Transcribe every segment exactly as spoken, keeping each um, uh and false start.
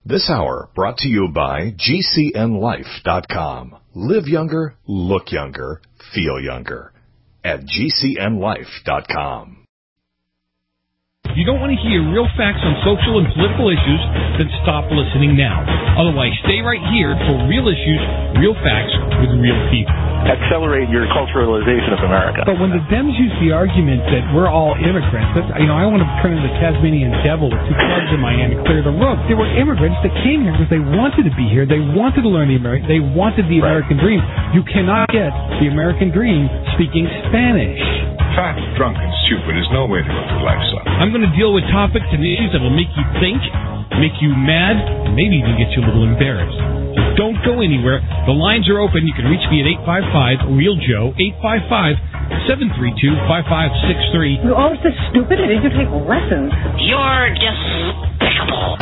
This hour brought to you by G C N life dot com. Live younger, look younger, feel younger at G C N life dot com. You don't want to hear real facts on social and political issues? Then stop listening now. Otherwise, stay right here for real issues, real facts with real people. Accelerate your culturalization of America. But when the Dems use the argument that we're all immigrants, that's, you know, I want to turn into the Tasmanian devil with two clubs in my hand and clear the road. There were immigrants that came here because they wanted to be here. They wanted to learn the American. They wanted the Right. American dream. You cannot get the American dream speaking Spanish. Fat, drunk, and stupid is no way to go through life, son. I'm going to deal with topics and issues that will make you think, make you mad, and maybe even get you a little embarrassed. So don't go anywhere. The lines are open. You can reach me at eight five five, real joe, eight five five, seven three two, five five six three. You're always this stupid. I need to take lessons. You're despicable.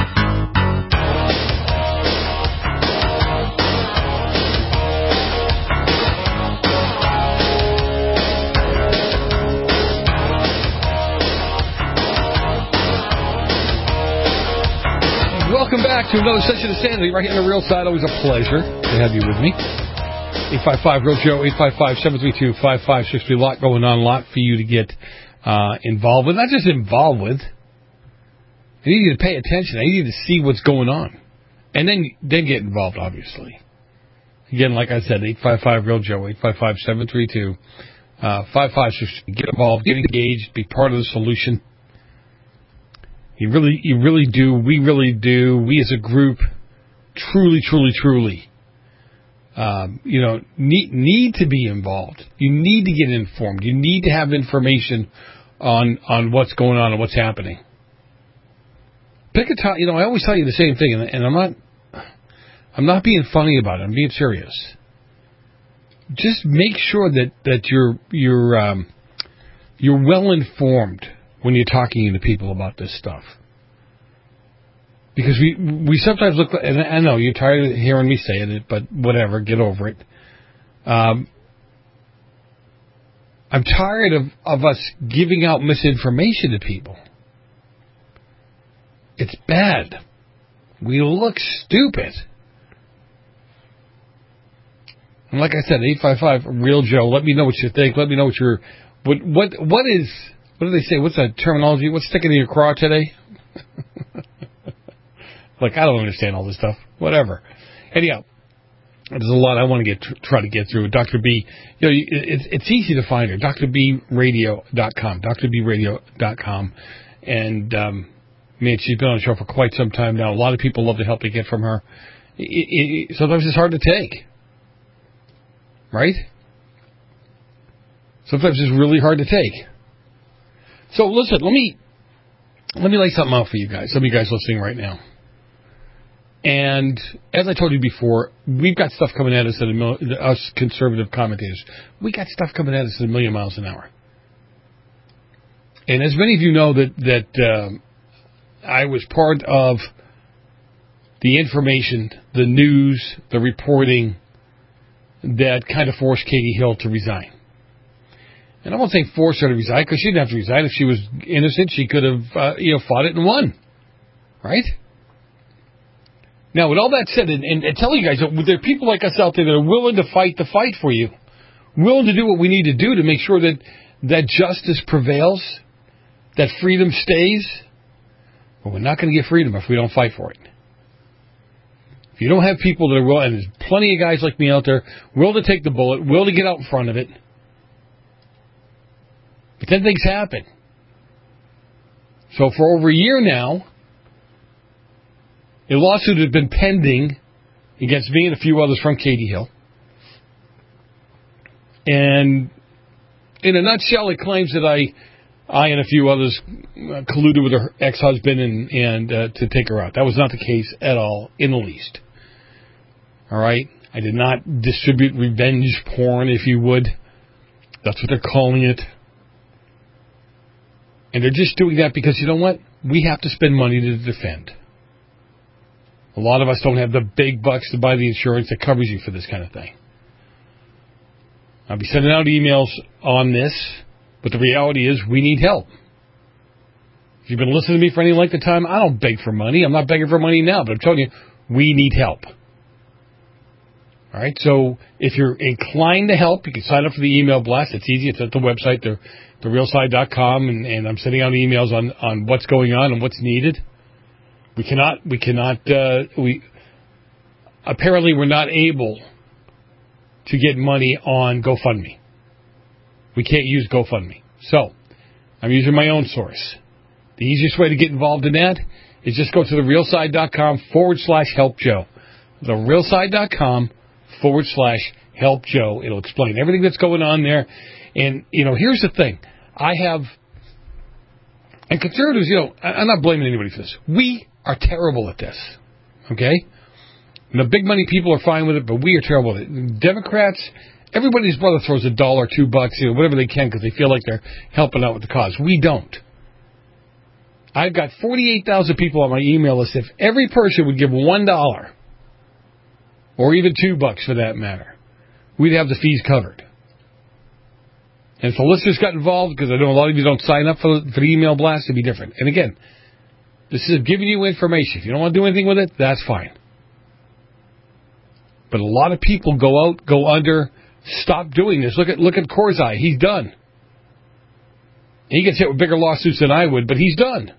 Welcome back to another session of Sanity right here on the Real Side. Always a pleasure to have you with me. eight five five, real joe, eight five five, seven three two, five five six three. A lot going on, a lot for you to get uh, involved with. Not just involved with. I need you to pay attention. I need you to see what's going on. And then then get involved, obviously. Again, like I said, eight five five, real joe, eight five five, seven three two, five five six three. Get involved, get engaged, be part of the solution. You really, you really do. We really do. We as a group, truly, truly, truly, um, you know, need need to be involved. You need to get informed. You need to have information on on what's going on and what's happening. Pick a time. You know, I always tell you the same thing, and, and I'm not, I'm not being funny about it. I'm being serious. Just make sure that that you're you're um, you're well informed when you're talking to people about this stuff. Because we we sometimes look, and I know you're tired of hearing me saying it, but whatever, get over it. Um, I'm tired of, of us giving out misinformation to people. It's bad. We look stupid. And like I said, eight five five, real Joe, let me know what you think. Let me know what you're, what, what, what is, what do they say? What's that terminology? What's sticking in your craw today? Like, I don't understand all this stuff. Whatever. Anyhow, there's a lot I want to get try to get through. Doctor B, you know, it's it's easy to find her. D R B radio dot com. D R B radio dot com. And, um, man, she's been on the show for quite some time now. A lot of people love the help they get from her. It, it, sometimes it's hard to take. Right? Sometimes it's really hard to take. So listen, let me let me lay something out for you guys. Some of you guys listening right now. And as I told you before, we've got stuff coming at us at a mil- us conservative commentators. We got stuff coming at us at a million miles an hour. And as many of you know that that um, I was part of the information, the news, the reporting that kind of forced Katie Hill to resign. And I won't say force her to resign, because she didn't have to resign. If she was innocent, she could have, uh, you know, fought it and won. Right? Now, with all that said, and, and, and tell you guys, there are people like us out there that are willing to fight the fight for you. Willing to do what we need to do to make sure that, that justice prevails, that freedom stays. But we're not going to get freedom if we don't fight for it. If you don't have people that are willing, and there's plenty of guys like me out there, willing to take the bullet, willing to get out in front of it. But then things happen. So for over a year now, a lawsuit has been pending against me and a few others from Katie Hill. And in a nutshell, it claims that I I and a few others colluded with her ex-husband and, and uh, to take her out. That was not the case at all, in the least. All right? I did not distribute revenge porn, if you would. That's what they're calling it. And they're just doing that because, you know what? We have to spend money to defend. A lot of us don't have the big bucks to buy the insurance that covers you for this kind of thing. I'll be sending out emails on this, but the reality is we need help. If you've been listening to me for any length of time, I don't beg for money. I'm not begging for money now, but I'm telling you, we need help. All right, so if you're inclined to help, you can sign up for the email blast. It's easy. It's at the website, the, the real side dot com, and, and I'm sending out emails on, on what's going on and what's needed. We cannot, we cannot, uh, we, apparently we're not able to get money on GoFundMe. We can't use GoFundMe. So, I'm using my own source. The easiest way to get involved in that is just go to the real side dot com forward slash help Joe. the real side dot com forward slash help Joe. It'll explain everything that's going on there. And, you know, here's the thing. I have, and conservatives, you know, I'm not blaming anybody for this. We are terrible at this. Okay? And the big money people are fine with it, but we are terrible at it. Democrats, everybody's brother throws a dollar, two bucks, you know, whatever they can because they feel like they're helping out with the cause. We don't. I've got forty-eight thousand people on my email list. If every person would give one dollar, or even two bucks for that matter, we'd have the fees covered. And if the listeners got involved, because I know a lot of you don't sign up for, for the email blast, it'd be different. And again, this is giving you information. If you don't want to do anything with it, that's fine. But a lot of people go out, go under, stop doing this. Look at look at Korzai. He's done. He gets hit with bigger lawsuits than I would, but he's done.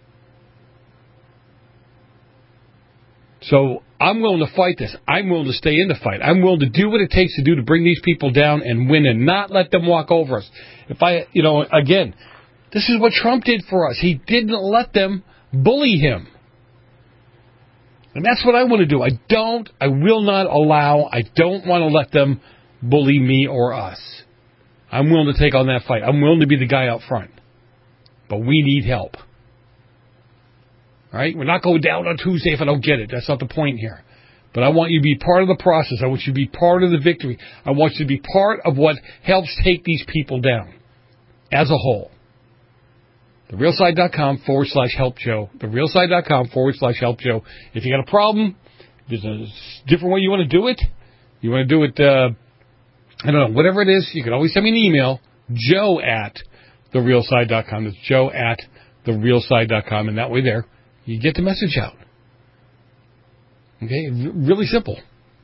So I'm willing to fight this. I'm willing to stay in the fight. I'm willing to do what it takes to do to bring these people down and win and not let them walk over us. If I, you know, again, this is what Trump did for us. He didn't let them bully him. And that's what I want to do. I don't, I will not allow, I don't want to let them bully me or us. I'm willing to take on that fight. I'm willing to be the guy out front. But we need help. All right? We're not going down on Tuesday if I don't get it. That's not the point here. But I want you to be part of the process. I want you to be part of the victory. I want you to be part of what helps take these people down as a whole. the real side dot com forward slash help Joe. the real side dot com forward slash help Joe. If you got a problem, there's a different way you want to do it. You want to do it, uh, I don't know, whatever it is, you can always send me an email, joe at the real side dot com. That's joe at the real side dot com. And that way there, you get the message out. Okay? Really simple.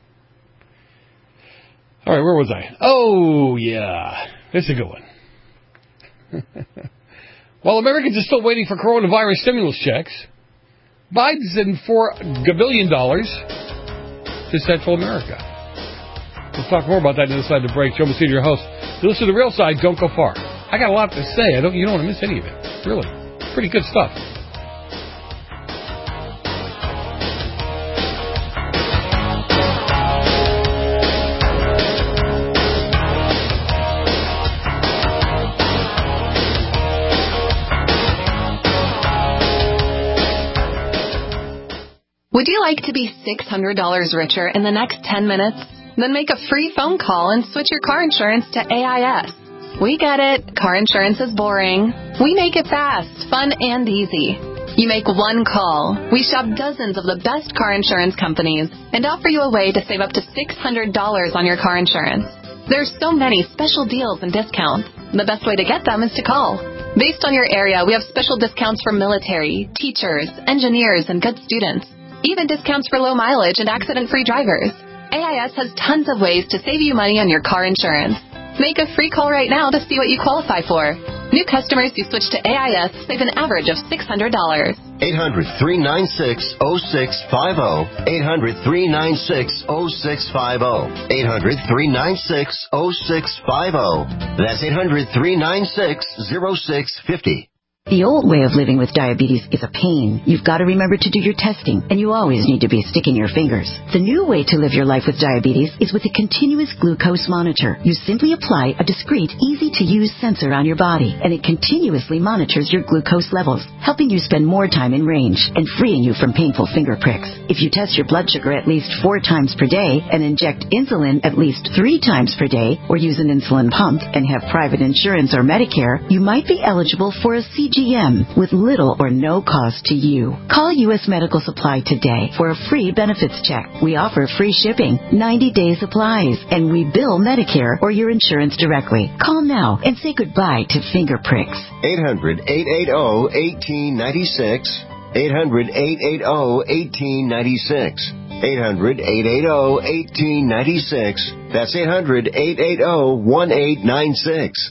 All right, where was I? Oh, yeah. This is a good one. While Americans are still waiting for coronavirus stimulus checks, Biden's sending four gabillion dollars to Central America. We'll talk more about that on the side of the break. Joe Messina, your host. You listen to The Real Side, don't go far. I got a lot to say. I don't. You don't want to miss any of it. Really. Pretty good stuff. Would you like to be six hundred dollars richer in the next ten minutes? Then make a free phone call and switch your car insurance to A I S. We get it. Car insurance is boring. We make it fast, fun, and easy. You make one call. We shop dozens of the best car insurance companies and offer you a way to save up to six hundred dollars on your car insurance. There's so many special deals and discounts. The best way to get them is to call. Based on your area, we have special discounts for military, teachers, engineers, and good students. Even discounts for low mileage and accident-free drivers. A I S has tons of ways to save you money on your car insurance. Make a free call right now to see what you qualify for. New customers who switch to A I S save an average of six hundred dollars. eight hundred, three nine six, oh six five oh. eight hundred, three nine six, oh six five oh. eight hundred, three nine six, oh six five oh. That's eight hundred, three nine six, oh six five oh. The old way of living with diabetes is a pain. You've got to remember to do your testing, and you always need to be sticking your fingers. The new way to live your life with diabetes is with a continuous glucose monitor. You simply apply a discreet, easy-to-use sensor on your body, and it continuously monitors your glucose levels, helping you spend more time in range and freeing you from painful finger pricks. If you test your blood sugar at least four times per day and inject insulin at least three times per day, or use an insulin pump and have private insurance or Medicare, you might be eligible for a C G M with little or no cost to you. Call U S Medical Supply today for a free benefits check. We offer free shipping, ninety day supplies, and we bill Medicare or your insurance directly. Call now and say goodbye to finger pricks. eight hundred, eight eight zero, one eight nine six. eight hundred, eight eight zero, one eight nine six. eight hundred, eight eight zero, one eight nine six. That's eight hundred, eight eight zero, one eight nine six.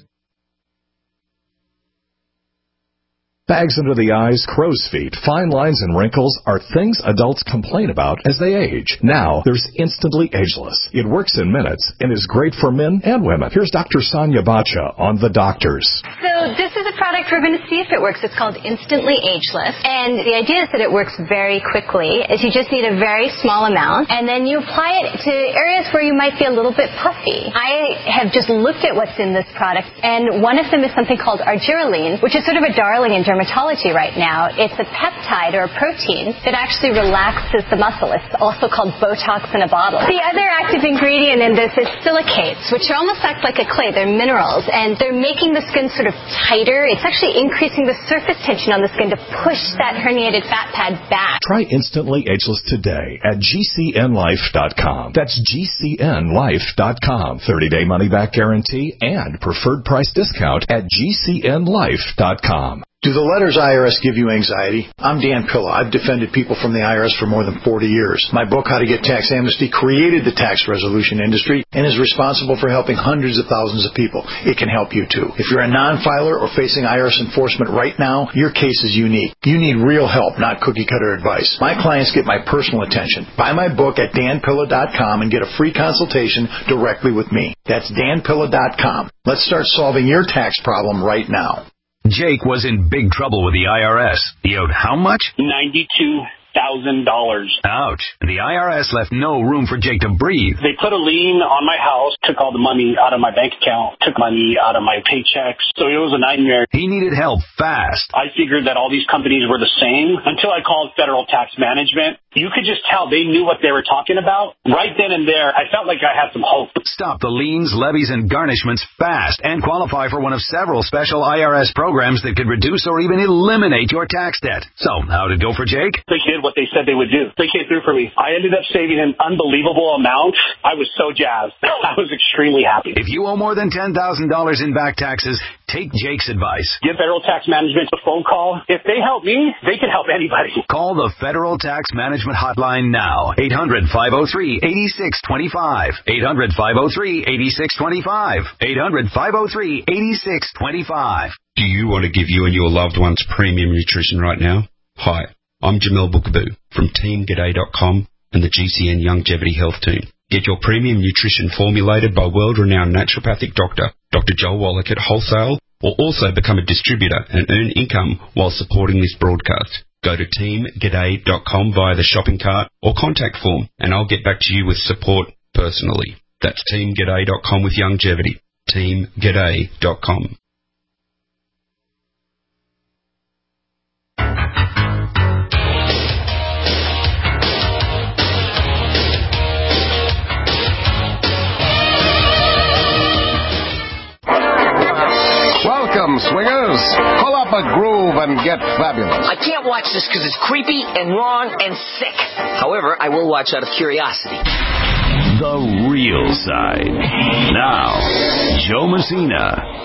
Bags under the eyes, crow's feet, fine lines, and wrinkles are things adults complain about as they age. Now, there's Instantly Ageless. It works in minutes and is great for men and women. Here's Doctor Sonia Bacha on The Doctors. So this is a product we're going to see if it works. It's called Instantly Ageless. And the idea is that it works very quickly. Is you just need a very small amount, and then you apply it to areas where you might be a little bit puffy. I have just looked at what's in this product, and one of them is something called argireline, which is sort of a darling in dermatology right now. It's a peptide or a protein that actually relaxes the muscle. It's also called Botox in a bottle. The other active ingredient in this is silicates, which almost act like a clay. They're minerals, and they're making the skin sort of tighter. It's actually increasing the surface tension on the skin to push that herniated fat pad back. Try Instantly Ageless today at G C N life dot com. That's G C N life dot com. thirty day money back guarantee and preferred price discount at G C N life dot com. Do the letters I R S give you anxiety? I'm Dan Pilla. I've defended people from the I R S for more than forty years. My book, How to Get Tax Amnesty, created the tax resolution industry and is responsible for helping hundreds of thousands of people. It can help you, too. If you're a non-filer or facing I R S enforcement right now, your case is unique. You need real help, not cookie-cutter advice. My clients get my personal attention. Buy my book at dan pilla dot com and get a free consultation directly with me. That's dan pilla dot com. Let's start solving your tax problem right now. Jake was in big trouble with the I R S. He owed how much? ninety-two thousand dollars. Ouch. The I R S left no room for Jake to breathe. They put a lien on my house, took all the money out of my bank account, took money out of my paychecks. So it was a nightmare. He needed help fast. I figured that all these companies were the same until I called Federal Tax Management. You could just tell they knew what they were talking about. Right then and there, I felt like I had some hope. Stop the liens, levies, and garnishments fast and qualify for one of several special I R S programs that could reduce or even eliminate your tax debt. So, how'd it go for Jake? They did what they said they would do. They came through for me. I ended up saving an unbelievable amount. I was so jazzed. I was extremely happy. If you owe more than ten thousand dollars in back taxes, take Jake's advice. Give Federal Tax Management a phone call. If they help me, they can help anybody. Call the Federal Tax Management hotline now. eight hundred, five oh three, eight six two five. eight hundred, five oh three, eight six two five. eight hundred, five oh three, eight six two five. Do you want to give you and your loved ones premium nutrition right now? Hi, I'm Jamel Bookaboo from team g'day dot com and the G C N Longevity Health Team. Get your premium nutrition formulated by world-renowned naturopathic doctor, Doctor Joel Wallach at wholesale, or also become a distributor and earn income while supporting this broadcast. Go to team g'day dot com via the shopping cart or contact form, and I'll get back to you with support personally. That's team g'day dot com with longevity. team g'day dot com. Welcome, swingers. Pull up a groove and get fabulous. I can't watch this because it's creepy and wrong and sick. However, I will watch out of curiosity. The real side. Now, Joe Messina.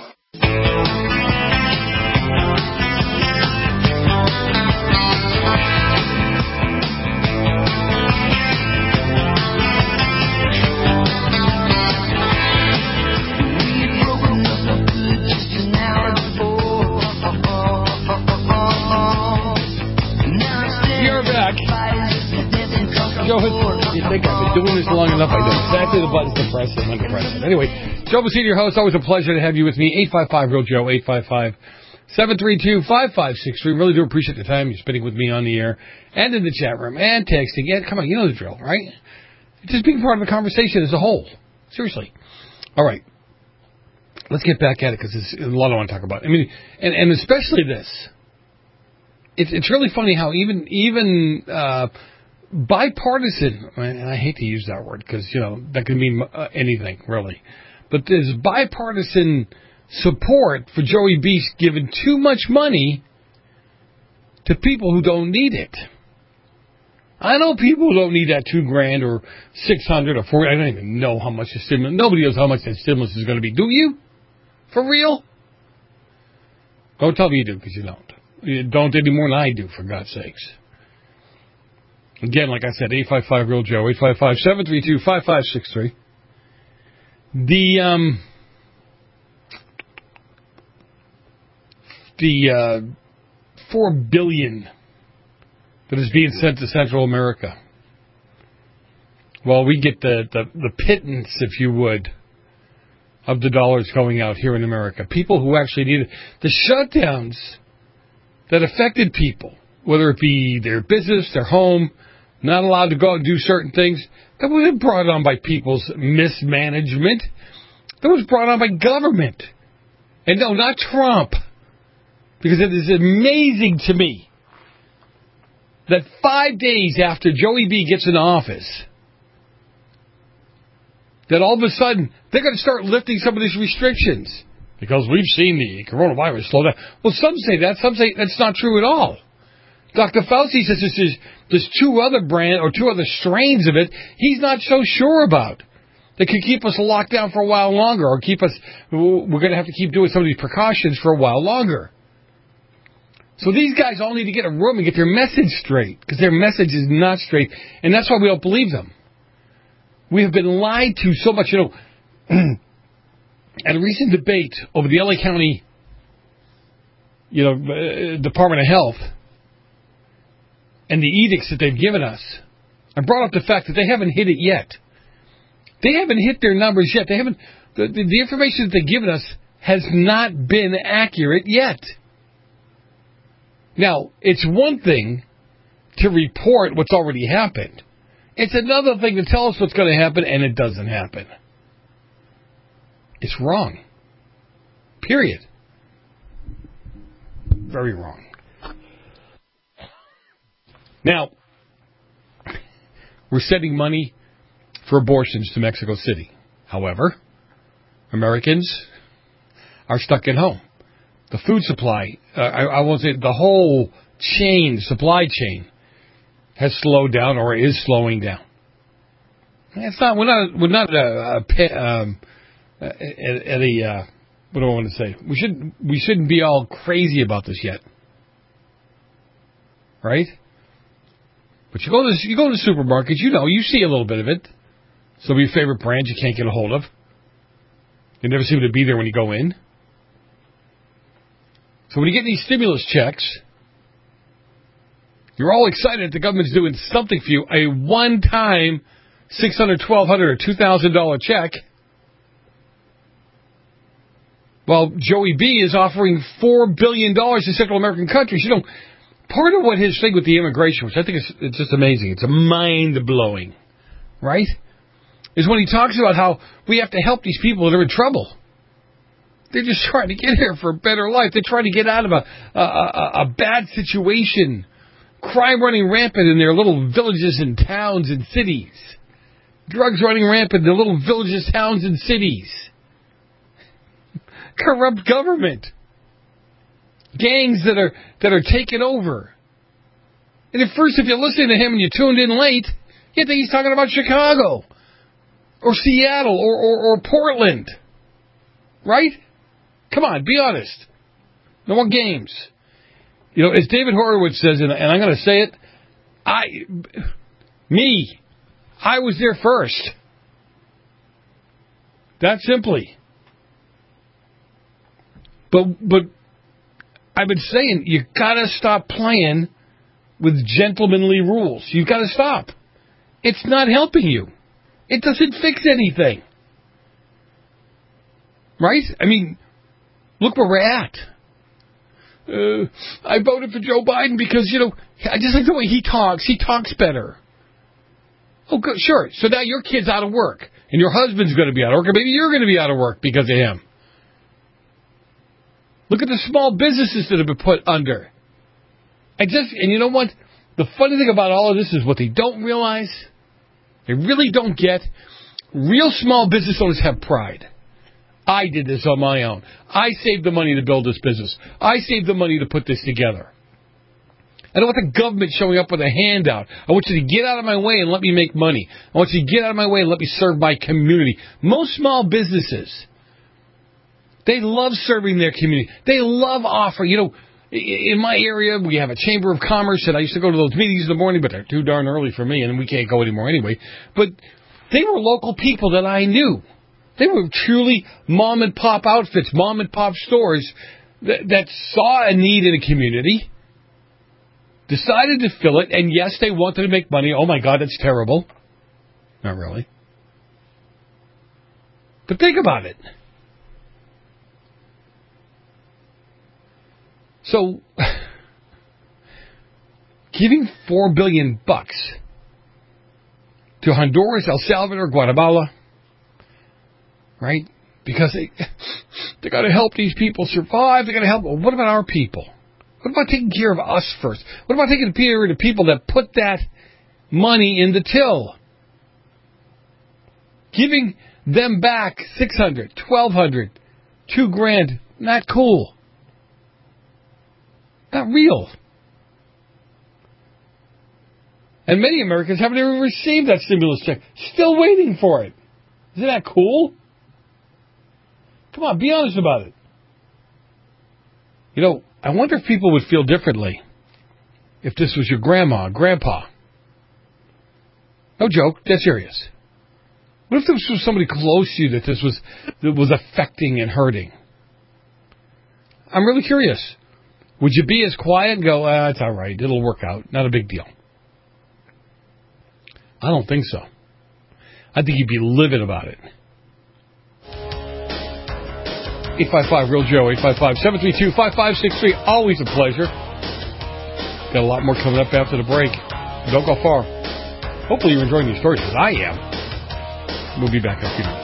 Joe, you think I've been doing this long enough? I know exactly the buttons to press and when to press it. Anyway, Joe Messina, your host. Always a pleasure to have you with me. eight five five, real Joe, eight five five, seven three two, five five six three. Really do appreciate the time you're spending with me on the air and in the chat room and texting. And come on, you know the drill, right? Just being part of the conversation as a whole. Seriously. All right. Let's get back at it because there's a lot I want to talk about. I mean, and, and especially this. It's, it's really funny how even, even, uh, bipartisan, and I hate to use that word because, you know, that can mean uh, anything, really. But there's bipartisan support for Joey B giving too much money to people who don't need it. I know people who don't need that two grand or six hundred or four. I don't even know how much the stimulus. Nobody knows how much that stimulus is going to be. Do you? For real? Don't tell me you do, because you don't. You don't any more than I do, for God's sakes. Again, like I said, eight five five real Joe, eight five five, seven three two, five five six three. The um, the uh, four billion dollars that is being sent to Central America. Well, we get the, the, the pittance, if you would, of the dollars going out here in America. People who actually need it. The shutdowns that affected people, whether it be their business, their home, not allowed to go and do certain things, that wasn't brought on by people's mismanagement. That was brought on by government. And no, not Trump. Because it is amazing to me that five days after Joey B gets in office, that all of a sudden they're going to start lifting some of these restrictions because we've seen the coronavirus slow down. Well, some say that. Some say that's not true at all. Doctor Fauci says this is, there's two other brand or two other strains of it he's not so sure about. That could keep us locked down for a while longer, or keep us, we're going to have to keep doing some of these precautions for a while longer. So these guys all need to get a room and get their message straight, because their message is not straight, and that's why we don't believe them. We have been lied to so much. You know, at a recent debate over the L A County, you know, uh, Department of Health and the edicts that they've given us, I brought up the fact that they haven't hit it yet. They haven't hit their numbers yet. They haven't. The, the, the information that they've given us has not been accurate yet. Now, it's one thing to report what's already happened. It's another thing to tell us what's going to happen, and it doesn't happen. It's wrong. Period. Very wrong. Now, we're sending money for abortions to Mexico City. However, Americans are stuck at home. The food supply, uh, I, I won't say the whole chain, supply chain, has slowed down or is slowing down. It's not. We're not. We're not uh, um, at, at a. Uh, what do I want to say? We should. We shouldn't be all crazy about this yet, right? But you go to you go to the supermarket. You know, you see a little bit of it. Some of your favorite brands you can't get a hold of. They never seem to be there when you go in. So when you get these stimulus checks, you're all excited the government's doing something for you, a one-time six hundred dollars, twelve hundred dollars, or two thousand dollars check, while Joey B is offering four billion dollars to Central American countries. You know, part of what his thing with the immigration, which I think is it's just amazing, it's mind-blowing, right, is when he talks about how we have to help these people that are in trouble. They're just trying to get here for a better life. They're trying to get out of a, a, a, a bad situation. Crime running rampant in their little villages and towns and cities. Drugs running rampant in their little villages, towns, and cities. Corrupt government. Gangs that are that are taking over. And at first, if you're listening to him and you tuned in late, you think he's talking about Chicago. Or Seattle. Or, or, or Portland. Right? Come on, be honest. No more games. You know, as David Horowitz says, and I'm going to say it, I, me, I was there first. That simply. But, but I've been saying, you got to stop playing with gentlemanly rules. You got to stop. It's not helping you. It doesn't fix anything. Right? I mean, look where we're at. Uh, I voted for Joe Biden because, you know, I just like the way he talks. He talks better. Oh, good, sure. So now your kid's out of work, and your husband's going to be out of work, or maybe you're going to be out of work because of him. Look at the small businesses that have been put under. I just, and you know what? The funny thing about all of this is what they don't realize, they really don't get, real small business owners have pride. I did this on my own. I saved the money to build this business. I saved the money to put this together. I don't want the government showing up with a handout. I want you to get out of my way and let me make money. I want you to get out of my way and let me serve my community. Most small businesses, they love serving their community. They love offering. You know, in my area, we have a Chamber of Commerce, and I used to go to those meetings in the morning, but they're too darn early for me, and we can't go anymore anyway. But they were local people that I knew. They were truly mom-and-pop outfits, mom-and-pop stores that, that saw a need in a community, decided to fill it, and yes, they wanted to make money. Oh, my God, that's terrible. Not really. But think about it. So, giving four billion bucks to Honduras, El Salvador, Guatemala, right? Because they they got to help these people survive. They got to help. Well, what about our people? What about taking care of us first? What about taking care of the people that put that money in the till? Giving them back six hundred, twelve hundred, two grand. Not cool. Not real. And many Americans haven't even received that stimulus check. Still waiting for it. Isn't that cool? Come on, be honest about it. You know, I wonder if people would feel differently if this was your grandma, grandpa. No joke, dead serious. What if this was somebody close to you that this was that was affecting and hurting? I'm really curious. Would you be as quiet and go, ah, it's all right, it'll work out, not a big deal? I don't think so. I think you'd be livid about it. eight five five, real Joe, eight five five, seven three two, five five six three. Always a pleasure. Got a lot more coming up after the break. Don't go far. Hopefully you're enjoying these stories, because I am. We'll be back in a few minutes.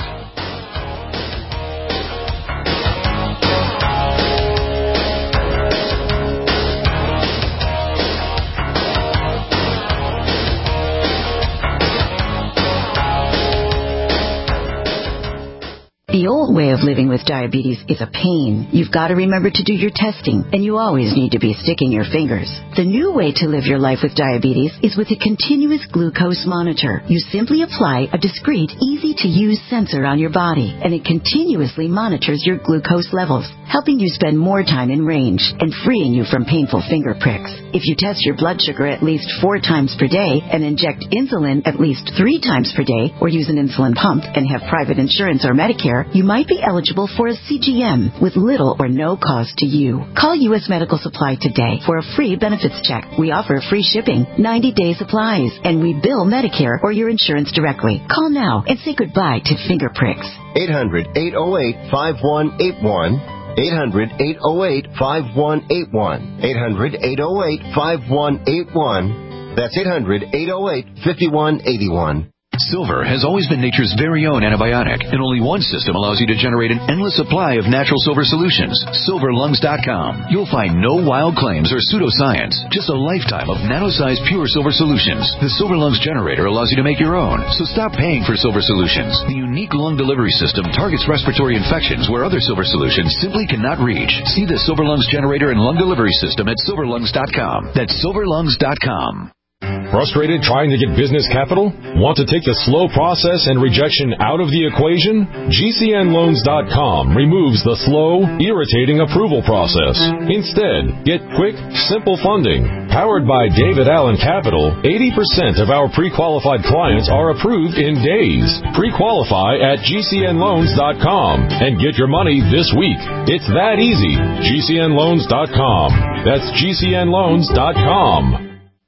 The old way of living with diabetes is a pain. You've got to remember to do your testing, and you always need to be sticking your fingers. The new way to live your life with diabetes is with a continuous glucose monitor. You simply apply a discreet, easy-to-use sensor on your body, and it continuously monitors your glucose levels, helping you spend more time in range and freeing you from painful finger pricks. If you test your blood sugar at least four times per day and inject insulin at least three times per day, or use an insulin pump and have private insurance or Medicare, you might be eligible for a C G M with little or no cost to you. Call U S Medical Supply today for a free benefits check. We offer free shipping, ninety-day supplies, and we bill Medicare or your insurance directly. Call now and say goodbye to finger pricks. eight hundred, eight oh eight, five one eight one. eight hundred, eight oh eight, five one eight one. eight hundred, eight oh eight, five one eight one. That's eight hundred, eight oh eight, five one eight one. Silver has always been nature's very own antibiotic, and only one system allows you to generate an endless supply of natural silver solutions. silver lungs dot com. You'll find no wild claims or pseudoscience, just a lifetime of nano-sized pure silver solutions. The Silver Lungs generator allows you to make your own, so stop paying for silver solutions. The unique lung delivery system targets respiratory infections where other silver solutions simply cannot reach. See the Silver Lungs generator and lung delivery system at silver lungs dot com. That's silver lungs dot com. Frustrated trying to get business capital? Want to take the slow process and rejection out of the equation? G C N loans dot com removes the slow, irritating approval process. Instead, get quick, simple funding. Powered by David Allen Capital, eighty percent of our pre-qualified clients are approved in days. Pre-qualify at G C N loans dot com and get your money this week. It's that easy. G C N loans dot com. That's G C N loans dot com.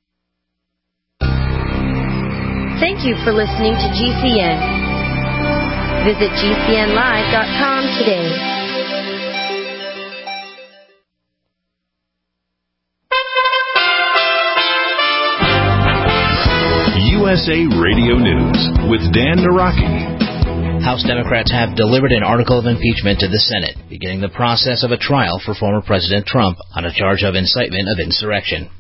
Thank you for listening to G C N. Visit G C N live dot com today. U S A Radio News with Dan Naraki. House Democrats have delivered an article of impeachment to the Senate, beginning the process of a trial for former President Trump on a charge of incitement of insurrection.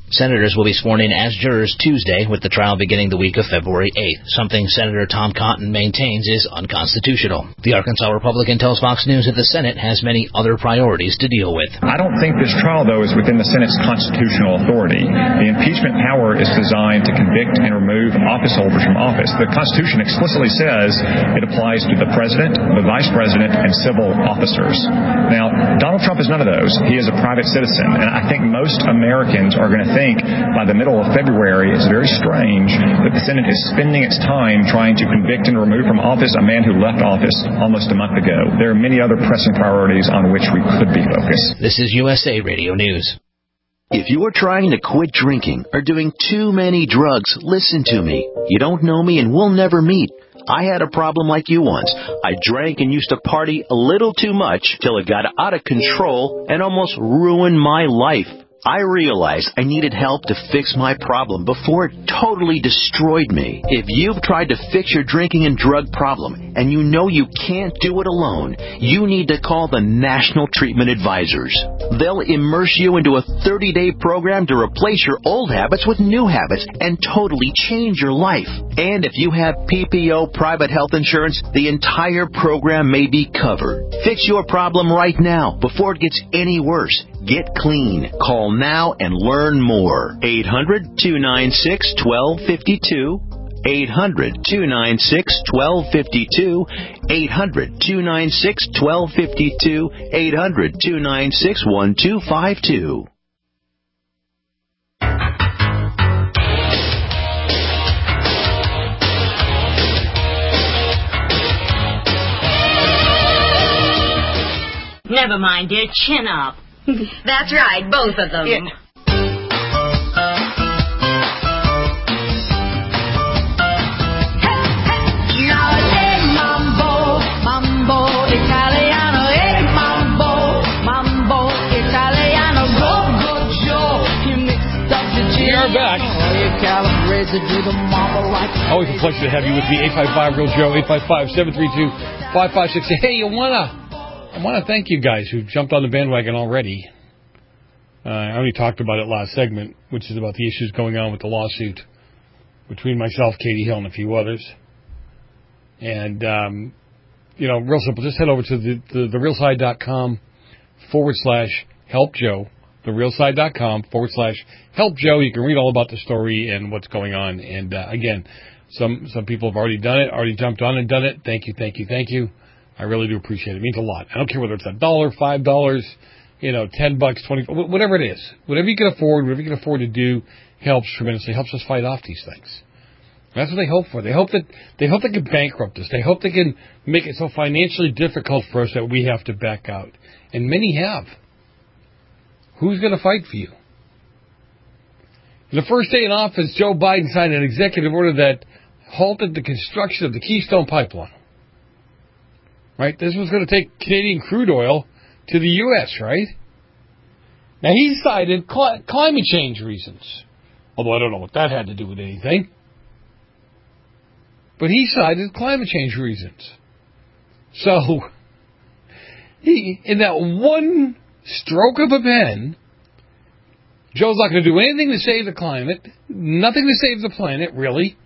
Senators will be sworn in as jurors Tuesday, with the trial beginning the week of February eighth, something Senator Tom Cotton maintains is unconstitutional. The Arkansas Republican tells Fox News that the Senate has many other priorities to deal with. I don't think this trial, though, is within the Senate's constitutional authority. The impeachment power is designed to convict and remove office holders from office. The Constitution explicitly says it applies to the president, the vice president, and civil officers. Now, Donald Trump is none of those. He is a private citizen, and I think most Americans are going to think by the middle of February it's very strange that the Senate is spending its time trying to convict and remove from office a man who left office almost a month ago. There are many other pressing priorities on which we could be focused. This is U S A Radio News. If you are trying to quit drinking or doing too many drugs, listen to me. You don't know me and we'll never meet. I had a problem like you once. I drank and used to party a little too much till it got out of control and almost ruined my life. I realized I needed help to fix my problem before it totally destroyed me. If you've tried to fix your drinking and drug problem and you know you can't do it alone, you need to call the National Treatment Advisors. They'll immerse you into a thirty-day program to replace your old habits with new habits and totally change your life. And if you have P P O private health insurance, the entire program may be covered. Fix your problem right now before it gets any worse. Get clean. Call now and learn more. eight hundred, two nine six, one two five two. eight hundred, two nine six, one two five two. eight hundred, two nine six, one two five two. eight hundred, two nine six, one two five two. Never mind, dear. Chin up. That's right, both of them. Yeah. We are back. Always a pleasure to have you with me. eight five five Real Joe, eight five five, seven three two, five five six zero. Hey, you wanna... I want to thank you guys who jumped on the bandwagon already. Uh, I only talked about it last segment, which is about the issues going on with the lawsuit between myself, Katie Hill, and a few others. And, um, you know, real simple. Just head over to the, the, therealside.com forward slash help Joe. Therealside.com forward slash help Joe. You can read all about the story and what's going on. And, uh, again, some, some people have already done it, already jumped on and done it. Thank you, thank you, thank you. I really do appreciate it. It means a lot. I don't care whether it's a dollar, five dollars, you know, ten bucks, twenty, whatever it is. Whatever you can afford, whatever you can afford to do helps tremendously. Helps us fight off these things. That's what they hope for. They hope that they hope they can bankrupt us. They hope they can make it so financially difficult for us that we have to back out. And many have. Who's going to fight for you? The first day in office, Joe Biden signed an executive order that halted the construction of the Keystone Pipeline. Right? This was going to take Canadian crude oil to the U S, right? Now, he cited cl- climate change reasons. Although I don't know what that had to do with anything. But he cited climate change reasons. So, he, in that one stroke of a pen, Joe's not going to do anything to save the climate, nothing to save the planet, really.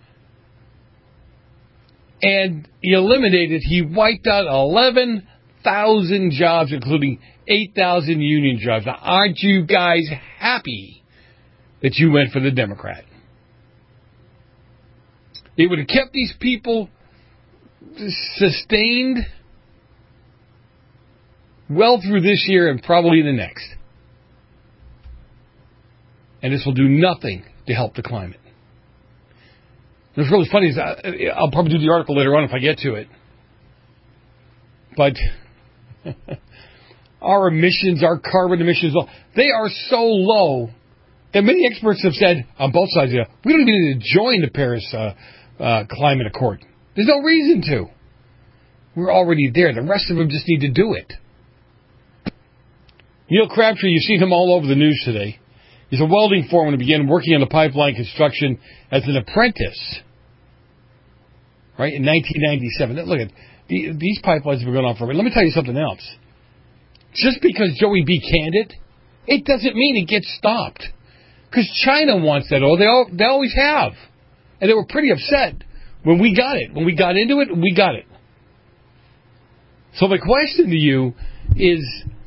And he eliminated, he wiped out eleven thousand jobs, including eight thousand union jobs. Now, aren't you guys happy that you went for the Democrat? It would have kept these people sustained well through this year and probably the next. And this will do nothing to help the climate. What's really funny is I, I'll probably do the article later on if I get to it. But our emissions, our carbon emissions, they are so low that many experts have said on both sides, you know, we don't even need to join the Paris uh, uh, Climate Accord. There's no reason to. We're already there. The rest of them just need to do it. Neil Crabtree, you've seen him all over the news today. He's a welding foreman who began working on the pipeline construction as an apprentice, right, in nineteen ninety-seven. Look at the, these pipelines have been going on forever. Let me tell you something else. Just because Joey B. canned it, it doesn't mean it gets stopped. Because China wants that oil. They, all, they always have. And they were pretty upset when we got it. When we got into it, we got it. So my question to you is,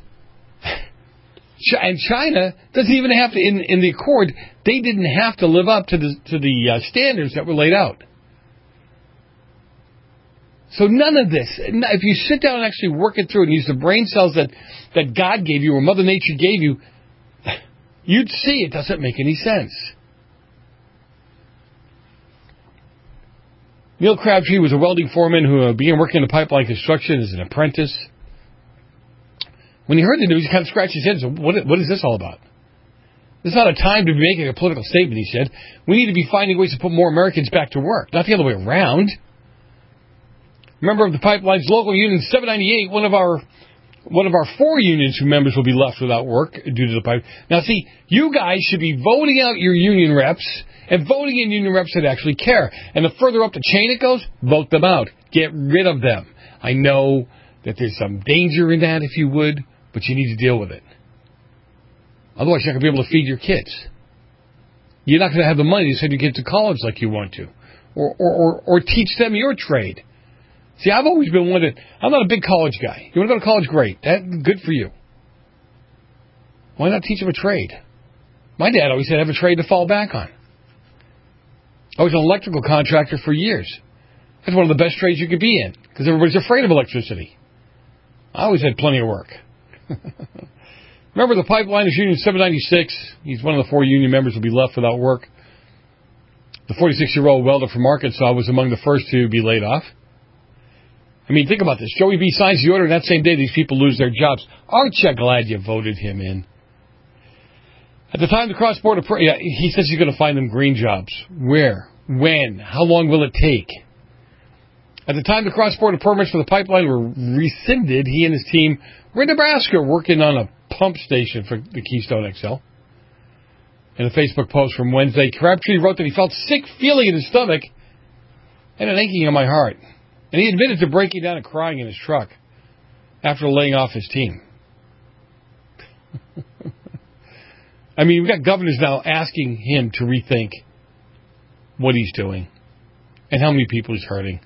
and China doesn't even have to, in, in the Accord, they didn't have to live up to the, to the uh, standards that were laid out. So none of this, if you sit down and actually work it through and use the brain cells that, that God gave you or Mother Nature gave you, you'd see it doesn't make any sense. Neil Crabtree was a welding foreman who uh, began working in the pipeline construction as an apprentice. When he heard the news, he kind of scratched his head and said, what, what is this all about? This is not a time to be making a political statement, he said. We need to be finding ways to put more Americans back to work, not the other way around. Member of the pipeline's local union, seven ninety-eight, one of our one of our four unions whose members will be left without work due to the pipe. Now, see, you guys should be voting out your union reps and voting in union reps that actually care. And the further up the chain it goes, vote them out. Get rid of them. I know that there's some danger in that, if you would, but you need to deal with it. Otherwise, you're not going to be able to feed your kids. You're not going to have the money to send your kids to college like you want to, or or, or, or teach them your trade. See, I've always been one that, I'm not a big college guy. You want to go to college? Great. That, good for you. Why not teach them a trade? My dad always said have a trade to fall back on. I was an electrical contractor for years. That's one of the best trades you could be in, because everybody's afraid of electricity. I always had plenty of work. Remember the pipeline is Union seven ninety-six. He's one of the four union members who will be left without work. The forty-six-year-old welder from Arkansas was among the first to be laid off. I mean, think about this. Joey B. signs the order, and that same day these people lose their jobs. Aren't you glad you voted him in? At the time the cross-border... Pr- yeah, he says he's going to find them green jobs. Where? When? How long will it take? At the time the cross-border permits for the pipeline were rescinded, he and his team were in Nebraska working on a pump station for the Keystone X L. In a Facebook post from Wednesday, Crabtree wrote that he felt sick feeling in his stomach and an aching in my heart. And he admitted to breaking down and crying in his truck after laying off his team. I mean, we've got governors now asking him to rethink what he's doing and how many people he's hurting.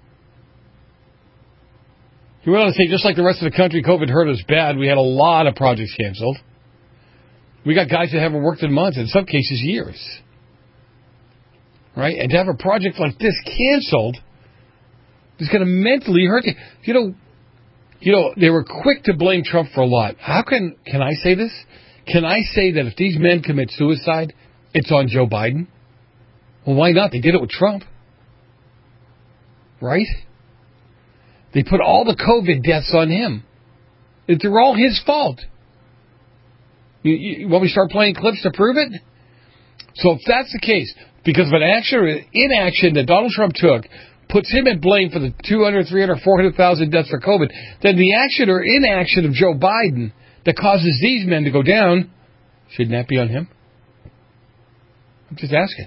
He went on to say, just like the rest of the country, COVID hurt us bad. We had a lot of projects canceled. We got guys that haven't worked in months, in some cases years. Right? And to have a project like this canceled is going to mentally hurt you. You know, you know, they were quick to blame Trump for a lot. How can, can I say this? Can I say that if these men commit suicide, it's on Joe Biden? Well, why not? They did it with Trump. Right? They put all the COVID deaths on him. They're all his fault. You, you want me to start playing clips to prove it? So if that's the case, because of an action or inaction that Donald Trump took, puts him at blame for the two hundred, three hundred, four hundred thousand deaths for COVID, then the action or inaction of Joe Biden that causes these men to go down, shouldn't that be on him? I'm just asking.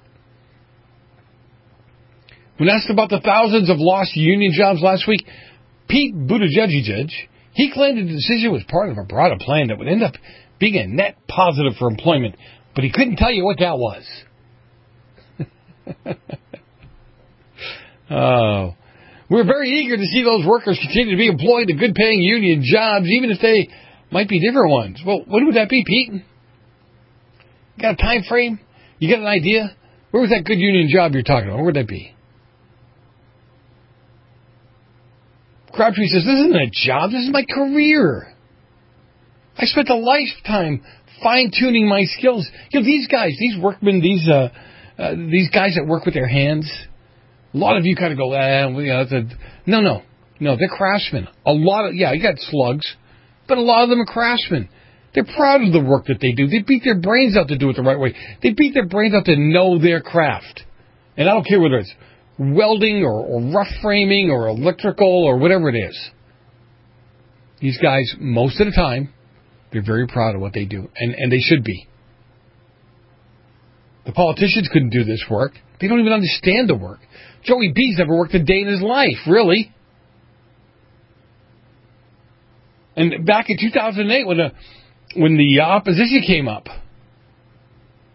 When asked about the thousands of lost union jobs last week, Pete Buttigieg, he claimed the decision was part of a broader plan that would end up being a net positive for employment, but he couldn't tell you what that was. Oh, we're very eager to see those workers continue to be employed in good-paying union jobs, even if they might be different ones. Well, when would that be, Pete? You got a time frame? You got an idea? Where was that good union job you're talking about? Where would that be? Crabtree says, this isn't a job. This is my career. I spent a lifetime fine-tuning my skills. You know, these guys, these workmen, these uh, uh, these guys that work with their hands, a lot of you kind of go, ah, well, you know, it's a... no, no, no, they're craftsmen. A lot of, yeah, you got slugs, but a lot of them are craftsmen. They're proud of the work that they do. They beat their brains out to do it the right way. They beat their brains out to know their craft. And I don't care whether it's welding or, or rough framing or electrical or whatever it is. These guys, most of the time, they're very proud of what they do, and, and they should be. The politicians couldn't do this work. They don't even understand the work. Joey B's never worked a day in his life, really. And back in two thousand eight, when the, when the opposition came up,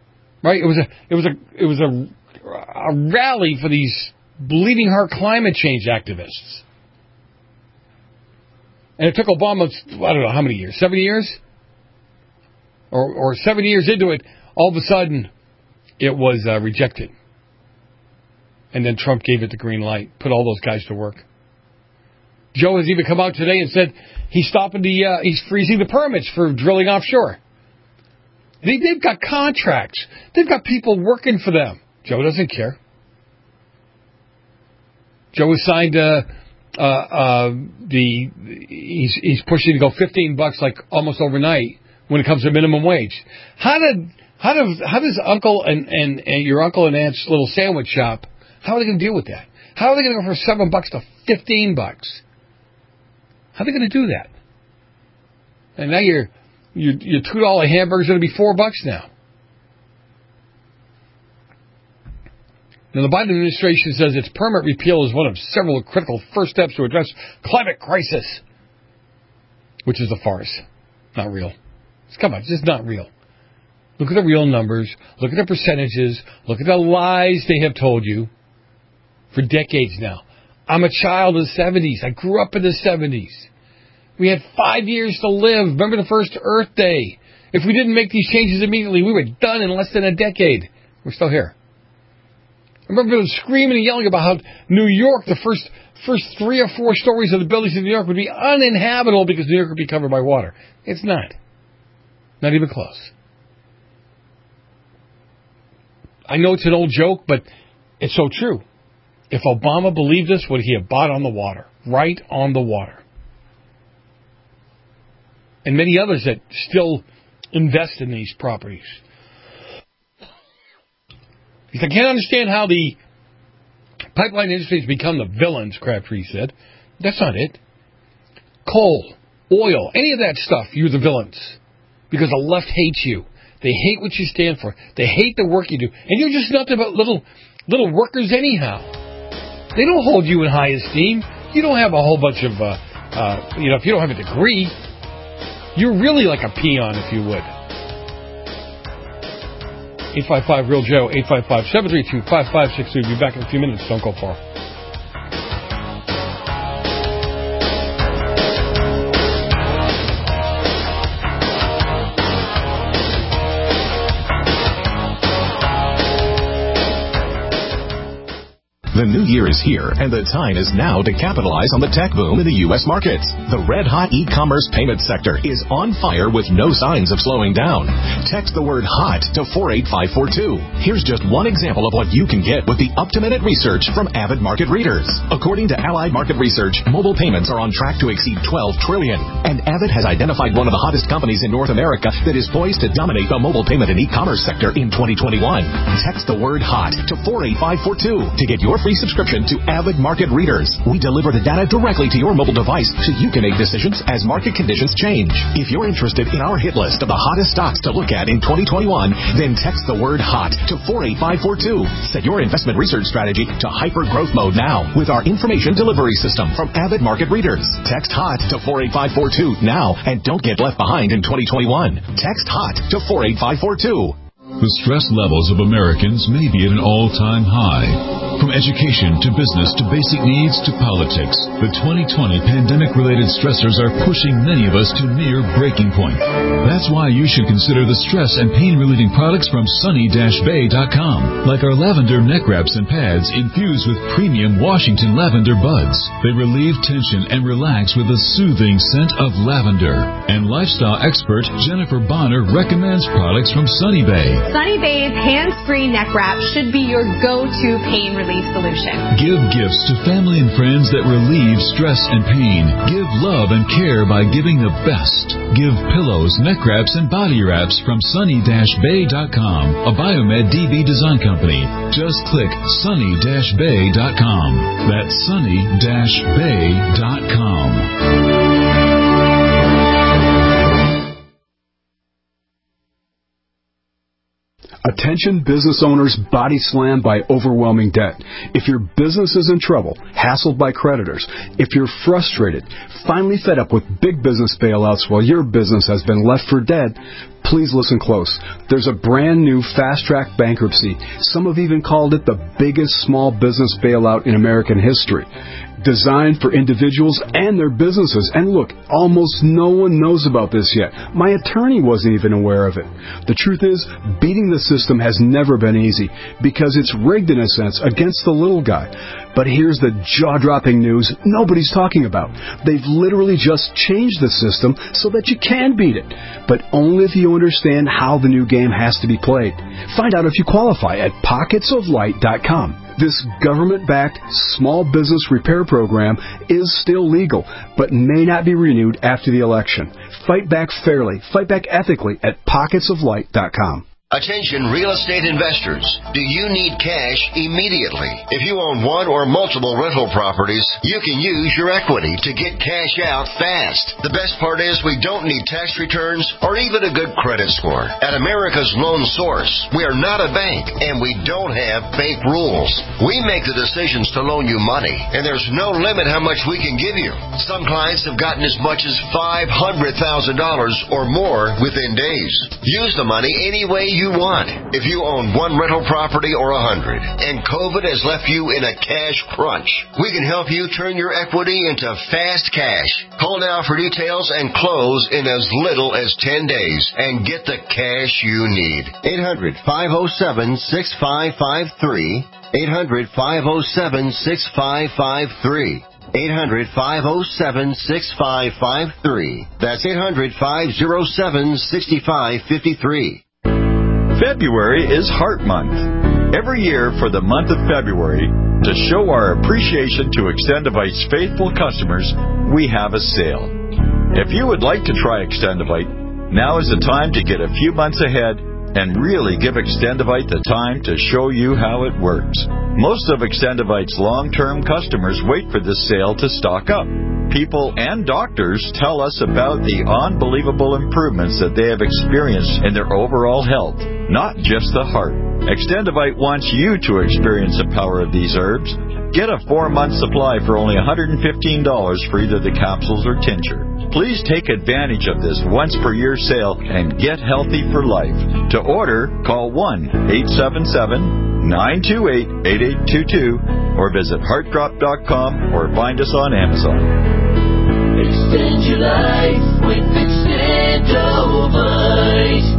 Right? It was a it was a it was a, a rally for these bleeding heart climate change activists. And it took Obama, I don't know how many years, seven years? Or, or seven years into it, all of a sudden, it was uh, rejected. And then Trump gave it the green light, put all those guys to work. Joe has even come out today and said he's stopping the, uh, he's freezing the permits for drilling offshore. They, they've got contracts. They've got people working for them. Joe doesn't care. Joe has signed uh, uh, uh, the he's he's pushing to go fifteen bucks like almost overnight when it comes to minimum wage. How did how does how does Uncle and, and, and your uncle and aunt's little sandwich shop? How are they going to deal with that? How are they going to go from seven bucks to fifteen bucks? How are they going to do that? And now your your your two dollar hamburger's going to be four bucks now. Now, the Biden administration says its permit repeal is one of several critical first steps to address climate crisis, which is a farce. Not real. Come on, it's just not real. Look at the real numbers. Look at the percentages. Look at the lies they have told you for decades now. I'm a child of the seventies. I grew up in the seventies. We had five years to live. Remember the first Earth Day? If we didn't make these changes immediately, we were done in less than a decade. We're still here. I remember them screaming and yelling about how New York, the first first three or four stories of the buildings in New York would be uninhabitable because New York would be covered by water. It's not. Not even close. I know it's an old joke, but it's so true. If Obama believed this, would he have bought on the water? Right on the water. And many others that still invest in these properties. I can't understand how the pipeline industry has become the villains, Crabtree said. That's not it. Coal, oil, any of that stuff, you're the villains. Because the left hates you. They hate what you stand for. They hate the work you do. And you're just nothing but little little workers anyhow. They don't hold you in high esteem. You don't have a whole bunch of, uh, uh, you know, if you don't have a degree, you're really like a peon, if you would. eight five five real Joe, eight five five, seven three two, five five six two. We'll be back in a few minutes. Don't go far. The new year is here, and the time is now to capitalize on the tech boom in the U S markets. The red-hot e-commerce payment sector is on fire with no signs of slowing down. Text the word HOT to four eight five four two. Here's just one example of what you can get with the up-to-minute research from Avid Market Readers. According to Allied Market Research, mobile payments are on track to exceed twelve trillion dollars, and Avid has identified one of the hottest companies in North America that is poised to dominate the mobile payment and e-commerce sector in twenty twenty-one. Text the word HOT to four eight five four two to get your free subscription to Avid Market Readers. We deliver the data directly to your mobile device so you can make decisions as market conditions change. If you're interested in our hit list of the hottest stocks to look at in twenty twenty-one, then text the word HOT to four eight five four two. Set your investment research strategy to hyper growth mode now with our information delivery system from Avid Market Readers. Text HOT to four eight five four two now and don't get left behind in twenty twenty-one. Text HOT to four eight five four two. The stress levels of Americans may be at an all-time high. From education to business to basic needs to politics, the twenty twenty pandemic-related stressors are pushing many of us to near breaking point. That's why you should consider the stress and pain-relieving products from sunny dash bay dot com, like our lavender neck wraps and pads infused with premium Washington lavender buds. They relieve tension and relax with a soothing scent of lavender. And lifestyle expert Jennifer Bonner recommends products from Sunny Bay. Sunny Bay's hands-free neck wrap should be your go-to pain relief solution. Give gifts to family and friends that relieve stress and pain. Give love and care by giving the best. Give pillows, neck wraps, and body wraps from sunny dash bay dot com, a Biomed D B design company. Just click sunny dash bay dot com. That's sunny dash bay dot com. Attention business owners body slammed by overwhelming debt. If your business is in trouble, hassled by creditors, if you're frustrated, finally fed up with big business bailouts while your business has been left for dead, please listen close. There's a brand new fast-track bankruptcy. Some have even called it the biggest small business bailout in American history. Designed for individuals and their businesses. And look, almost no one knows about this yet. My attorney wasn't even aware of it. The truth is, beating the system has never been easy because it's rigged in a sense against the little guy. But here's the jaw-dropping news nobody's talking about. They've literally just changed the system so that you can beat it, but only if you understand how the new game has to be played. Find out if you qualify at pockets of light dot com. This government-backed small business repair program is still legal, but may not be renewed after the election. Fight back fairly, fight back ethically at pockets of light dot com. Attention real estate investors. Do you need cash immediately? If you own one or multiple rental properties, you can use your equity to get cash out fast. The best part is we don't need tax returns or even a good credit score. At America's Loan Source, we are not a bank and we don't have bank rules. We make the decisions to loan you money, and there's no limit how much we can give you. Some clients have gotten as much as five hundred thousand dollars or more within days. Use the money any way you you want. If you own one rental property or a hundred, and COVID has left you in a cash crunch, we can help you turn your equity into fast cash. Call now for details and close in as little as ten days and get the cash you need. eight hundred, five oh seven, six five five three. eight hundred, five oh seven, six five five three. eight hundred, five oh seven, six five five three. That's eight hundred, five oh seven, six five five three. February is Heart Month. Every year for the month of February, to show our appreciation to Extendivite's faithful customers, we have a sale. If you would like to try Extendivite, now is the time to get a few months ahead and really give Extendivite the time to show you how it works. Most of Extendivite's long-term customers wait for this sale to stock up. People and doctors tell us about the unbelievable improvements that they have experienced in their overall health, not just the heart. Extendivite wants you to experience the power of these herbs. Get a four-month supply for only one hundred fifteen dollars for either the capsules or tincture. Please take advantage of this once-per-year sale and get healthy for life. To order, call one eight seven seven, nine two eight, eight eight two two or visit heart drop dot com or find us on Amazon. Extend your life with Extendivite.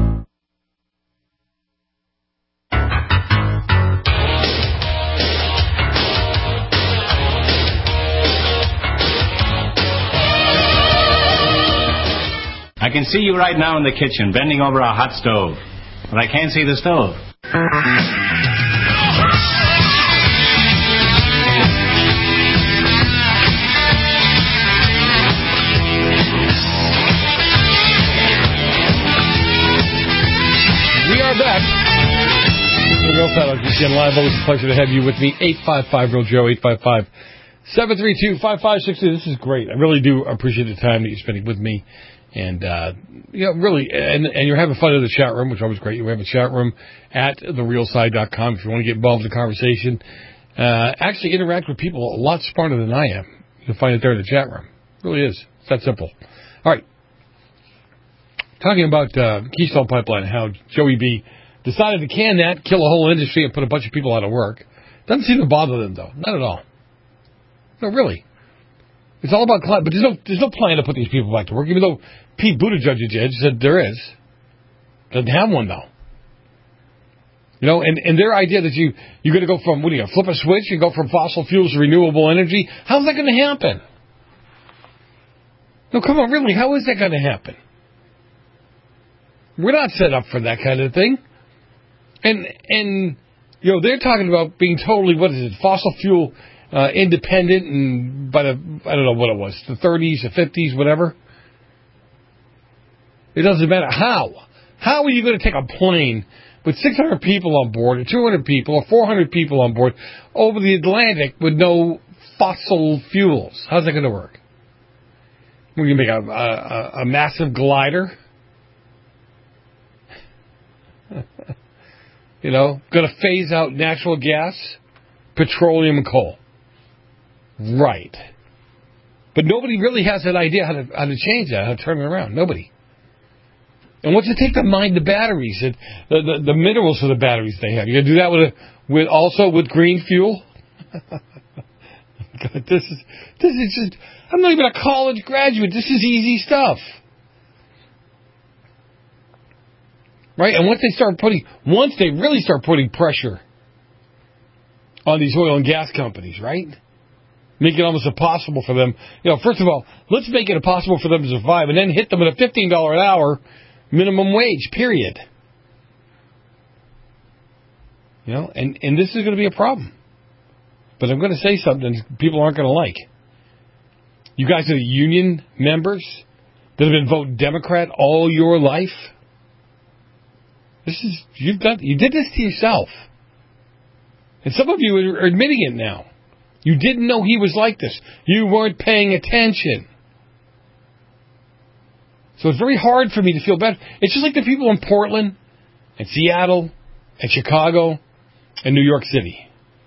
I can see you right now in the kitchen, bending over a hot stove. But I can't see the stove. We are back. Real Fellow, G C N Live. Always a pleasure to have you with me. eight five five, real Joe, eight five five, seven three two, five five six two. This is great. I really do appreciate the time that you're spending with me. And, uh, you know, really, and, and you're having fun in the chat room, which is always great. We have a chat room at the real side dot com if you want to get involved in the conversation. Uh, actually interact with people a lot smarter than I am. You'll find it there in the chat room. It really is. It's that simple. All right. Talking about, uh, Keystone Pipeline, how Joey B decided to can that, kill a whole industry, and put a bunch of people out of work. Doesn't seem to bother them, though. Not at all. No, really. It's all about climate, but there's no there's no plan to put these people back to work, even though Pete Buttigieg said there is. Doesn't have one, though. You know, and, and their idea that you, you're going to go from, what are you going to flip a switch and go from fossil fuels to renewable energy? How's that going to happen? No, come on, really, how is that going to happen? We're not set up for that kind of thing. And, and you know, they're talking about being totally, what is it, fossil fuel Uh, independent, and by the, I don't know what it was, the thirties, the fifties, whatever. It doesn't matter. How? How are you going to take a plane with six hundred people on board, or two hundred people, or four hundred people on board, over the Atlantic with no fossil fuels? How's that going to work? We're going to make a, a, a massive glider? You know, going to phase out natural gas, petroleum, and coal. Right. But nobody really has an idea how to how to change that, how to turn it around. Nobody. And what's it take to mine the batteries, and the, the the minerals of the batteries they have? You going to do that with a, with also with green fuel? God, this is this is just. I'm not even a college graduate. This is easy stuff. Right? And once they start putting, once they really start putting pressure on these oil and gas companies, right? Make it almost impossible for them. You know, first of all, let's make it impossible for them to survive, and then hit them with a fifteen dollars an hour minimum wage, period. You know, and, and this is going to be a problem. But I'm going to say something people aren't going to like. You guys are union members that have been voting Democrat all your life. This is, you've done, you did this to yourself. And some of you are admitting it now. You didn't know he was like this. You weren't paying attention. So it's very hard for me to feel bad. It's just like the people in Portland and Seattle and Chicago and New York City.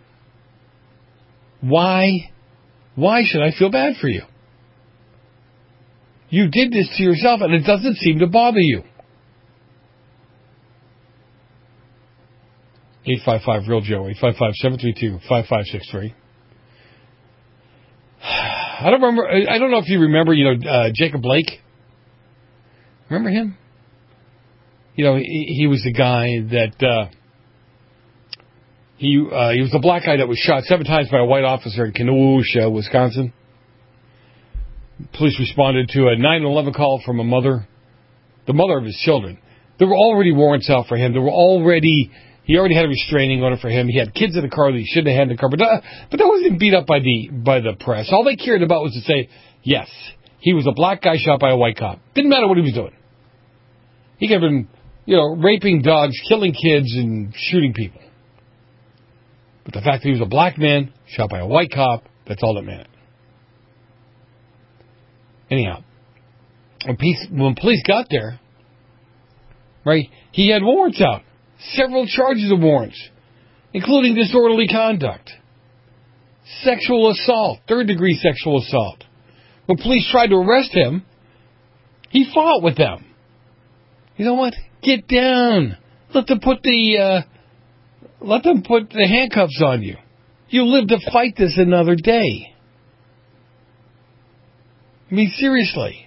Why? Why should I feel bad for you? You did this to yourself, and it doesn't seem to bother you. eight five five real Joe, eight five five, seven three two, five five six three. I don't remember. I don't know if you remember. You know, uh, Jacob Blake. Remember him? You know, he, he was the guy that uh, he uh, he was the black guy that was shot seven times by a white officer in Kenosha, Wisconsin. Police responded to a nine one one call from a mother, the mother of his children. There were already warrants out for him. There were already. He already had a restraining order for him. He had kids in the car that he shouldn't have had in the car. But that, but that wasn't beat up by the by the press. All they cared about was to say, yes, he was a black guy shot by a white cop. Didn't matter what he was doing. He could have been, you know, raping dogs, killing kids, and shooting people. But the fact that he was a black man shot by a white cop, that's all that mattered. Anyhow, when police, when police got there, right, he had warrants out. Several charges of warrants, including disorderly conduct, sexual assault, third-degree sexual assault. When police tried to arrest him, he fought with them. You know what? Get down. Let them put the uh, let them put the handcuffs on you. You live to fight this another day. I mean, seriously.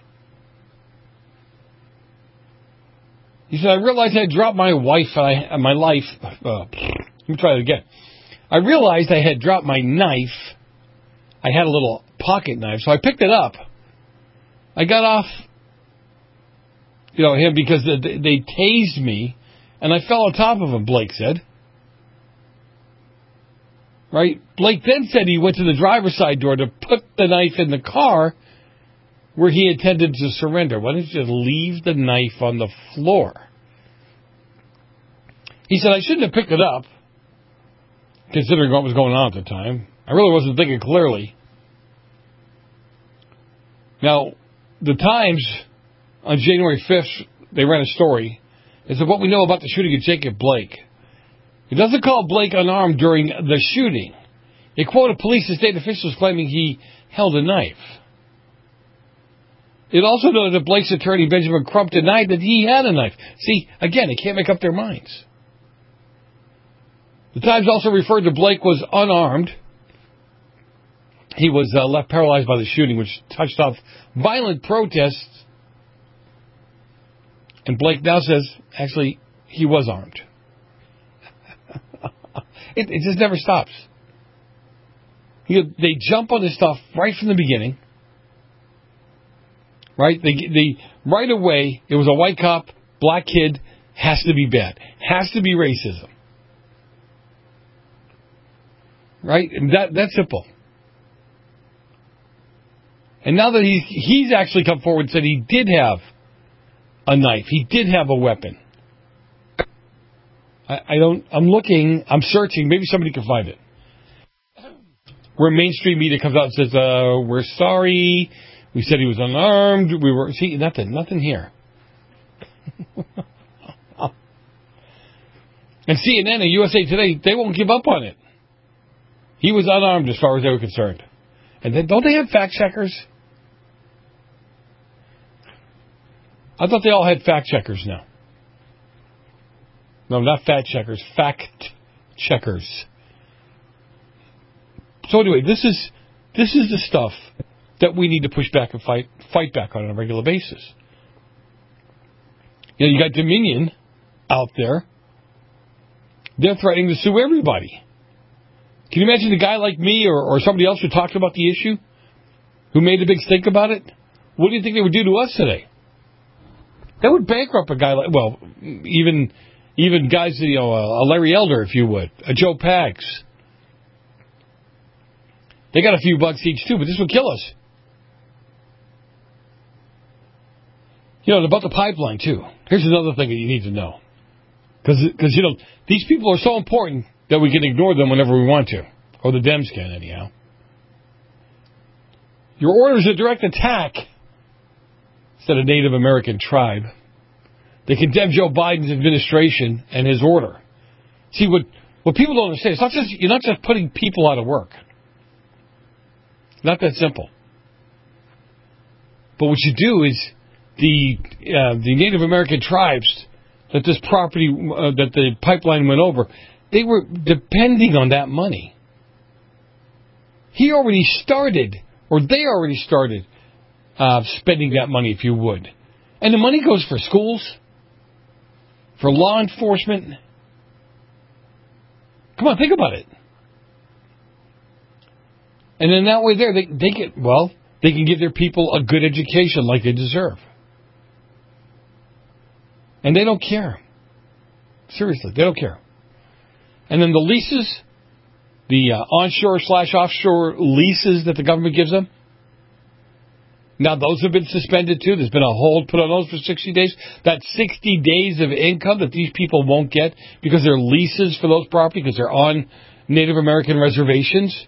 He said, I realized I had dropped my wife, I, my life. Uh, let me try it again. I realized I had dropped my knife. I had a little pocket knife, so I picked it up. I got off, you know, him because they, they tased me, and I fell on top of him, Blake said. Right? Blake then said he went to the driver's side door to put the knife in the car where he intended to surrender. Why don't you just leave the knife on the floor? He said, I shouldn't have picked it up, considering what was going on at the time. I really wasn't thinking clearly. Now, the Times, on January fifth, they ran a story. It said, what we know about the shooting of Jacob Blake. It doesn't call Blake unarmed during the shooting. It quoted police and state officials claiming he held a knife. It also noted that Blake's attorney, Benjamin Crump, denied that he had a knife. See, again, they can't make up their minds. The Times also referred to Blake was unarmed. He was uh, left paralyzed by the shooting, which touched off violent protests. And Blake now says, actually, he was armed. it, it just never stops. You know, they jump on this stuff right from the beginning. Right? They, they, right away, it was a white cop, black kid, has to be bad. Has to be racism. Right? And that, that's simple. And now that he's, he's actually come forward and said he did have a knife. He did have a weapon. I, I don't, I'm looking, I'm searching, maybe somebody can find it. Where mainstream media comes out and says, uh, we're sorry, we said he was unarmed. We were see nothing, nothing here. And C N N and U S A Today, they won't give up on it. He was unarmed as far as they were concerned. And then, don't they have fact checkers? I thought they all had fact checkers now. No, not fact checkers, fact checkers. So anyway, this is this is the stuff that we need to push back and fight fight back on on a regular basis. You know, you got Dominion out there. They're threatening to sue everybody. Can you imagine a guy like me or, or somebody else who talked about the issue, who made a big stink about it? What do you think they would do to us today? That would bankrupt a guy like, well, even even guys, you know, a Larry Elder, if you would, a Joe Pags. They got a few bucks each too, but this would kill us. You know, about the pipeline too. Here's another thing that you need to know. Because, you know, these people are so important that we can ignore them whenever we want to. Or the Dems can, anyhow. Your order is a direct attack, said a Native American tribe. They condemned Joe Biden's administration and his order. See, what what people don't understand, it's not just, you're not just putting people out of work. It's not that simple. But what you do is the uh, the Native American tribes that this property, uh, that the pipeline went over, they were depending on that money. He already started, or they already started, uh, spending that money, if you would. And the money goes for schools, for law enforcement. Come on, think about it. And then that way there, they, they get, well, they can give their people a good education like they deserve. And they don't care. Seriously, they don't care. And then the leases, the uh, onshore slash offshore leases that the government gives them, now those have been suspended too. There's been a hold put on those for sixty days. That's sixty days of income that these people won't get because they're leases for those properties, because they're on Native American reservations.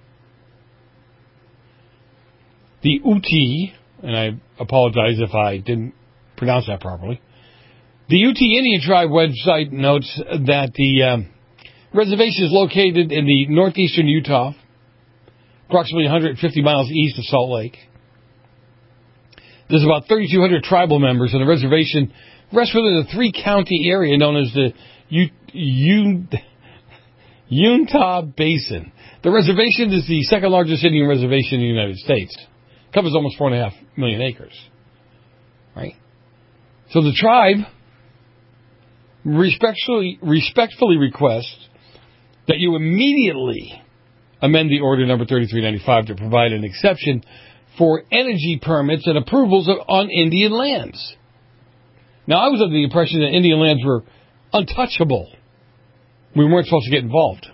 The Ute, and I apologize if I didn't pronounce that properly, the Ute Indian Tribe website notes that the um, reservation is located in the northeastern Utah, approximately one hundred fifty miles east of Salt Lake. There's about thirty-two hundred tribal members, and the reservation rests within a three-county area known as the U- U- Uintah Basin. The reservation is the second largest Indian reservation in the United States. It covers almost four and a half million acres. Right? So the tribe respectfully, respectfully requests that you immediately amend the order number thirty-three ninety-five to provide an exception for energy permits and approvals of, on Indian lands. Now, I was under the impression that Indian lands were untouchable. We weren't supposed to get involved.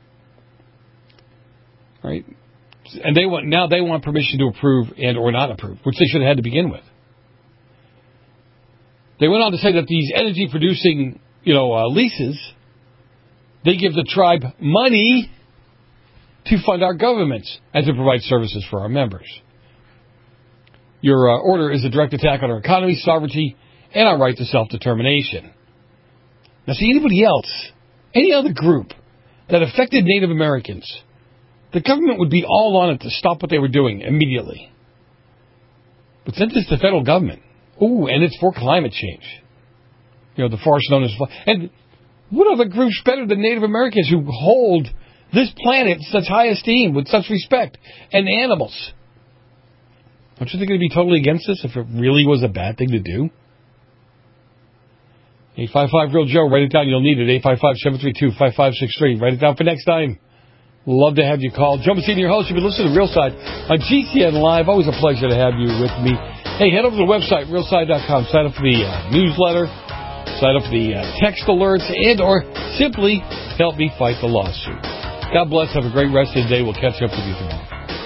Right? And they want, now they want permission to approve and or not approve, which they should have had to begin with. They went on to say that these energy-producing, you know, uh, leases, they give the tribe money to fund our governments and to provide services for our members. Your uh, order is a direct attack on our economy, sovereignty, and our right to self-determination. Now, see, anybody else, any other group that affected Native Americans, the government would be all on it to stop what they were doing immediately. But since it's the federal government, ooh, and it's for climate change, you know, the farce known as... And what other groups better than Native Americans who hold this planet in such high esteem, with such respect, and animals? Don't you think they'd be totally against this if it really was a bad thing to do? eight five five real Joe, write it down, you'll need it. eight five five, seven three two, five five six three. Write it down for next time. Love to have you call. Joe Messina, your host. You've been listening to Real Side on G C N Live. Always a pleasure to have you with me. Hey, head over to the website, real side dot com. Sign up for the uh, newsletter. Sign up for the uh, text alerts, and or simply help me fight the lawsuit. God bless. Have a great rest of the day. We'll catch up with you tomorrow.